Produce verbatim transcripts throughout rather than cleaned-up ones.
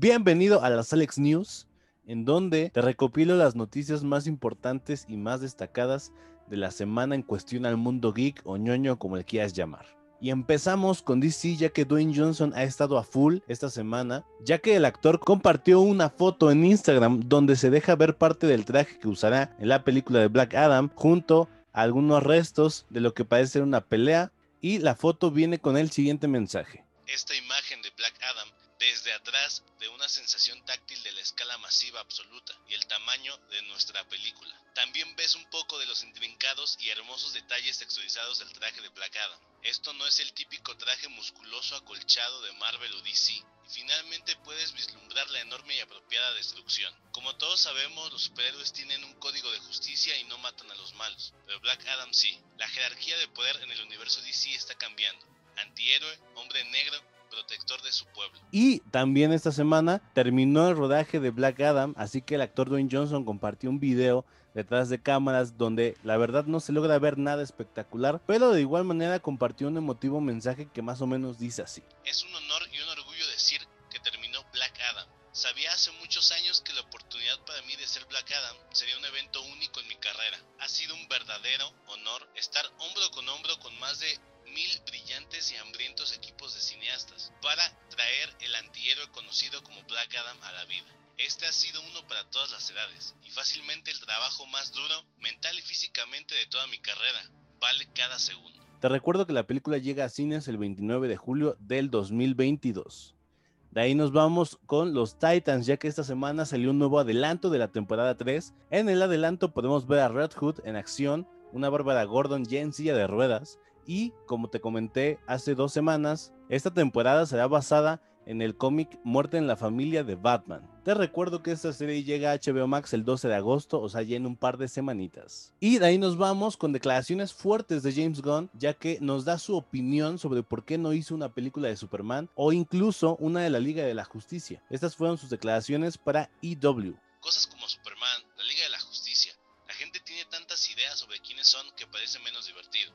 Bienvenido a las Alex News, en donde te recopilo las noticias más importantes y más destacadas de la semana en cuestión al mundo geek o ñoño, como le quieras llamar. Y empezamos con D C, ya que Dwayne Johnson ha estado a full esta semana, ya que el actor compartió una foto en Instagram donde se deja ver parte del traje que usará en la película de Black Adam, junto a algunos restos de lo que parece ser una pelea, y la foto viene con el siguiente mensaje. Esta imagen de Black Adam desde atrás de una sensación táctil de la escala masiva absoluta y el tamaño de nuestra película. También ves un poco de los intrincados y hermosos detalles texturizados del traje de Black Adam. Esto no es el típico traje musculoso acolchado de Marvel o D C. Y finalmente puedes vislumbrar la enorme y apropiada destrucción. Como todos sabemos, los superhéroes tienen un código de justicia y no matan a los malos, pero Black Adam sí. La jerarquía de poder en el universo D C está cambiando. Antihéroe, hombre negro, protector de su pueblo. Y también esta semana terminó el rodaje de Black Adam, así que el actor Dwayne Johnson compartió un video detrás de cámaras donde la verdad no se logra ver nada espectacular, pero de igual manera compartió un emotivo mensaje que más o menos dice así: es un honor y un orgullo decir que terminó Black Adam. Sabía hace muchos años que la oportunidad para mí de ser Black Adam sería un evento único en mi carrera. Ha sido un verdadero honor estar hombro con hombro con más de mil brillantes y hambrientos equipos de cineastas para traer el antihéroe conocido como Black Adam a la vida. Este ha sido uno para todas las edades y fácilmente el trabajo más duro, mental y físicamente de toda mi carrera. Vale cada segundo. Te recuerdo que la película llega a cines el veintinueve de julio del dos mil veintidós. De ahí nos vamos con los Titans, ya que esta semana salió un nuevo adelanto de la temporada tres. En el adelanto podemos ver a Red Hood en acción, una Bárbara Gordon ya en silla de ruedas, y como te comenté hace dos semanas, esta temporada será basada en el cómic Muerte en la Familia de Batman. Te recuerdo que esta serie llega a H B O Max el doce de agosto, o sea ya en un par de semanitas. Y de ahí nos vamos con declaraciones fuertes de James Gunn, ya que nos da su opinión sobre por qué no hizo una película de Superman o incluso una de la Liga de la Justicia. Estas fueron sus declaraciones para E W. Cosas como Superman, la Liga de la Justicia. La gente tiene tantas ideas sobre quiénes son que parece menos divertido.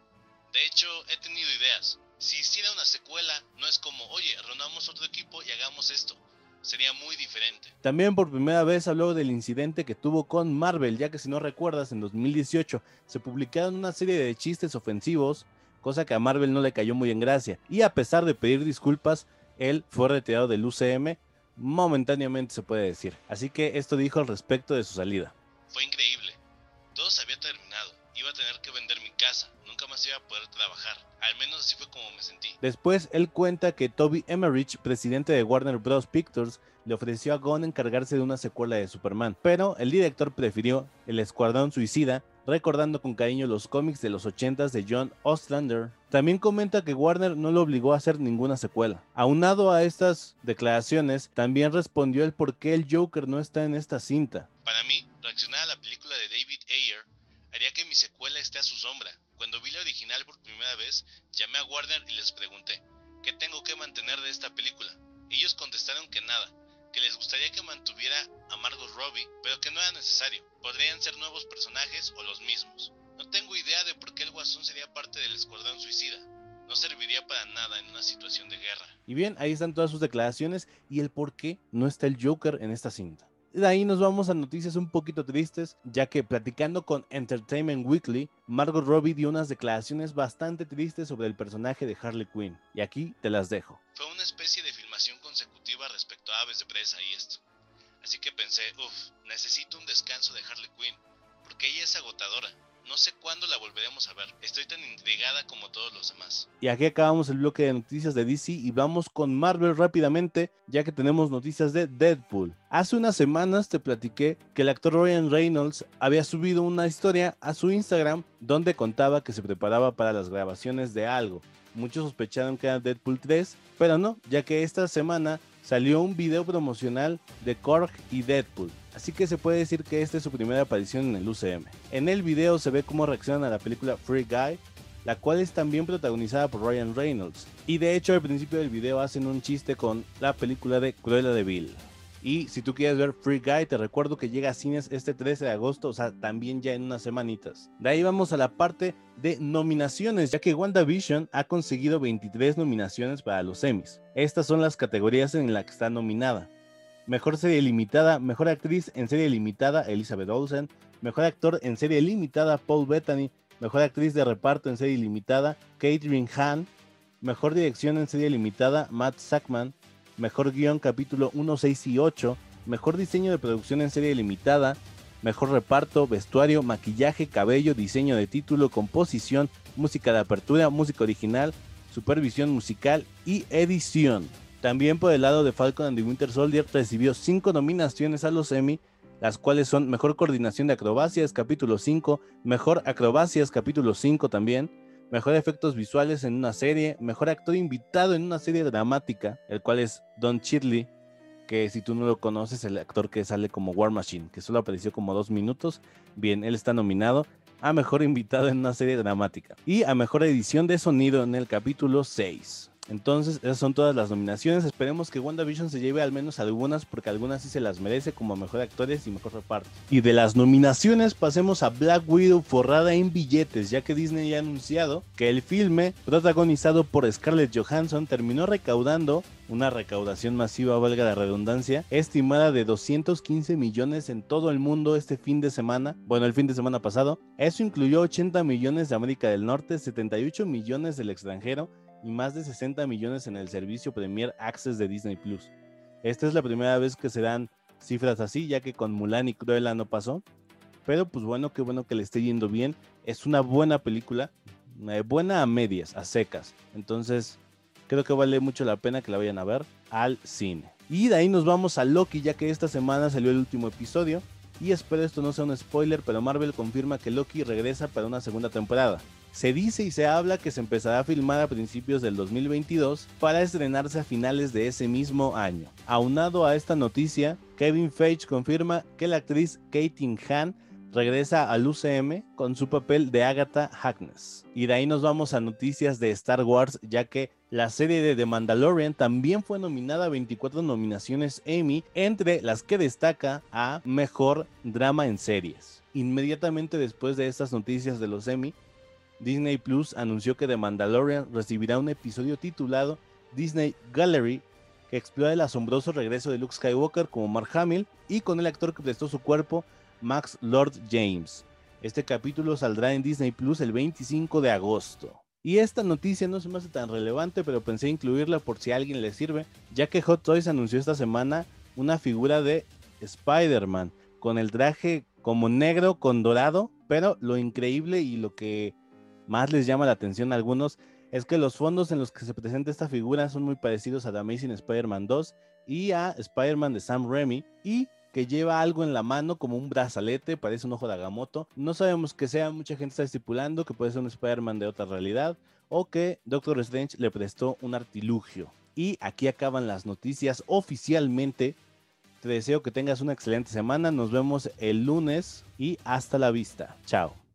De hecho, he tenido ideas. Si hiciera una secuela, no es como, oye, reunamos otro equipo y hagamos esto. Sería muy diferente. También por primera vez habló del incidente que tuvo con Marvel, ya que si no recuerdas, en dos mil dieciocho se publicaron una serie de chistes ofensivos, cosa que a Marvel no le cayó muy en gracia. Y a pesar de pedir disculpas, él fue retirado del U C M, momentáneamente se puede decir. Así que esto dijo al respecto de su salida. Fue increíble. Todo se había terminado. Iba a tener que vender mi casa. Nunca más iba a poder trabajar. Al menos así fue como me sentí. Después él cuenta que Toby Emmerich, presidente de Warner Bros. Pictures, le ofreció a Gunn encargarse de una secuela de Superman, pero el director prefirió El Escuadrón Suicida, recordando con cariño los cómics de los ochentas de John Ostrander. También comenta que Warner no lo obligó a hacer ninguna secuela. Aunado a estas declaraciones, también respondió el por qué el Joker no está en esta cinta. Para mí, reaccionar a la película de David Ayer haría que mi secuela esté a su sombra. Cuando vi la original por primera vez, llamé a Warner y les pregunté, ¿qué tengo que mantener de esta película? Ellos contestaron que nada, que les gustaría que mantuviera a Margot Robbie, pero que no era necesario. Podrían ser nuevos personajes o los mismos. No tengo idea de por qué el Guasón sería parte del Escuadrón Suicida. No serviría para nada en una situación de guerra. Y bien, ahí están todas sus declaraciones y el por qué no está el Joker en esta cinta. De ahí nos vamos a noticias un poquito tristes, ya que platicando con Entertainment Weekly, Margot Robbie dio unas declaraciones bastante tristes sobre el personaje de Harley Quinn, y aquí te las dejo. Fue una especie de filmación consecutiva respecto a Aves de Presa y esto. Así que pensé, uff, necesito un descanso de Harley Quinn, porque ella es agotadora. No sé cuándo la volveremos a ver. Estoy tan intrigada como todos los demás. Y aquí acabamos el bloque de noticias de D C y vamos con Marvel rápidamente, ya que tenemos noticias de Deadpool. Hace unas semanas te platiqué que el actor Ryan Reynolds había subido una historia a su Instagram donde contaba que se preparaba para las grabaciones de algo. Muchos sospecharon que era Deadpool tres, pero no, ya que esta semana salió un video promocional de Korg y Deadpool. Así que se puede decir que esta es su primera aparición en el U C M. En el video se ve cómo reaccionan a la película Free Guy, la cual es también protagonizada por Ryan Reynolds. Y de hecho al principio del video hacen un chiste con la película de Cruella de Vil. Y si tú quieres ver Free Guy, te recuerdo que llega a cines este trece de agosto, o sea, también ya en unas semanitas. De ahí vamos a la parte de nominaciones, ya que WandaVision ha conseguido veintitrés nominaciones para los Emmys. Estas son las categorías en las que está nominada. Mejor serie limitada, mejor actriz en serie limitada, Elizabeth Olsen. Mejor actor en serie limitada, Paul Bettany. Mejor actriz de reparto en serie limitada, Catherine Hahn. Mejor dirección en serie limitada, Matt Sackman. Mejor guión, capítulo uno, seis y ocho. Mejor diseño de producción en serie limitada. Mejor reparto, vestuario, maquillaje, cabello, diseño de título, composición, música de apertura, música original, supervisión musical y edición. También por el lado de Falcon and the Winter Soldier recibió cinco nominaciones a los Emmy, las cuales son Mejor Coordinación de Acrobacias, capítulo cinco, Mejor Acrobacias, capítulo cinco también, Mejor Efectos Visuales en una serie, Mejor Actor Invitado en una serie dramática, el cual es Don Cheadle, que si tú no lo conoces, el actor que sale como War Machine, que solo apareció como dos minutos. Bien, él está nominado a Mejor Invitado en una serie dramática y a Mejor Edición de Sonido en el capítulo seis. Entonces, esas son todas las nominaciones. Esperemos que WandaVision se lleve al menos algunas, porque algunas sí se las merece, como mejor actores y mejor reparto. Y de las nominaciones pasemos a Black Widow, forrada en billetes, ya que Disney ya ha anunciado que el filme, protagonizado por Scarlett Johansson, terminó recaudando una recaudación masiva, valga la redundancia, estimada de doscientos quince millones en todo el mundo este fin de semana, bueno, el fin de semana pasado. Eso incluyó ochenta millones de América del Norte, setenta y ocho millones del extranjero, y más de sesenta millones en el servicio Premier Access de Disney Plus. Esta es la primera vez que se dan cifras así, ya que con Mulan y Cruella no pasó. Pero pues bueno, qué bueno que le esté yendo bien. Es una buena película, eh, buena a medias, a secas. Entonces creo que vale mucho la pena que la vayan a ver al cine. Y de ahí nos vamos a Loki, ya que esta semana salió el último episodio. Y espero esto no sea un spoiler, pero Marvel confirma que Loki regresa para una segunda temporada. Se dice y se habla que se empezará a filmar a principios del dos mil veintidós para estrenarse a finales de ese mismo año. Aunado a esta noticia, Kevin Feige confirma que la actriz Catherine Hahn regresa al U C M con su papel de Agatha Harkness. Y de ahí nos vamos a noticias de Star Wars, ya que la serie de The Mandalorian también fue nominada a veinticuatro nominaciones Emmy, entre las que destaca a Mejor Drama en Series. Inmediatamente después de estas noticias de los Emmy, Disney Plus anunció que The Mandalorian recibirá un episodio titulado Disney Gallery, que explora el asombroso regreso de Luke Skywalker como Mark Hamill y con el actor que prestó su cuerpo, Max Lord James. Este capítulo saldrá en Disney Plus el veinticinco de agosto. Y esta noticia no se me hace tan relevante, pero pensé incluirla por si a alguien le sirve, ya que Hot Toys anunció esta semana una figura de Spider-Man con el traje como negro con dorado, pero lo increíble y lo que más les llama la atención a algunos es que los fondos en los que se presenta esta figura son muy parecidos a The Amazing Spider-Man dos y a Spider-Man de Sam Raimi, y que lleva algo en la mano como un brazalete, parece un ojo de Agamotto. No sabemos qué sea, mucha gente está estipulando que puede ser un Spider-Man de otra realidad o que Doctor Strange le prestó un artilugio. Y aquí acaban las noticias oficialmente. Te deseo que tengas una excelente semana, nos vemos el lunes y hasta la vista. Chao.